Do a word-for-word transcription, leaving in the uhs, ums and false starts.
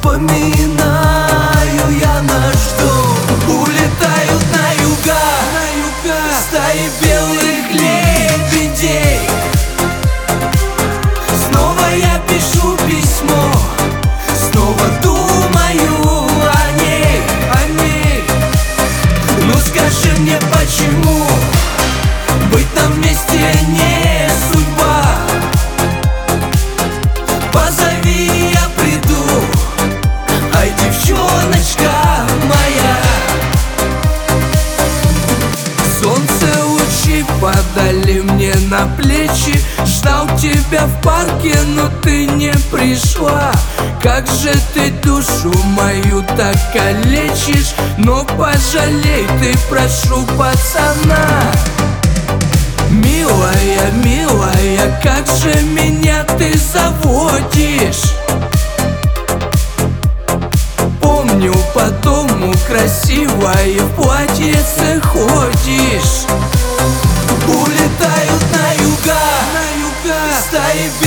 вспоминаю я наш дом. Улетают на юга, на юга стаи белых лебедей. Снова я пишу письмо, снова думаю о ней, о ней. Ну скажи мне, почему быть нам вместе не судьба? Позови, я приду, ай, девчоночка моя. Солнце лучи падали мне на плечи. Ждал тебя в парке, но ты не пришла. Как же ты душу мою так калечишь. Но пожалей ты, прошу, пацана. Милая, милая, как же меня ты заводишь. Помню, по дому красивая в платьице ходишь. Улетают на юга, на юга стаи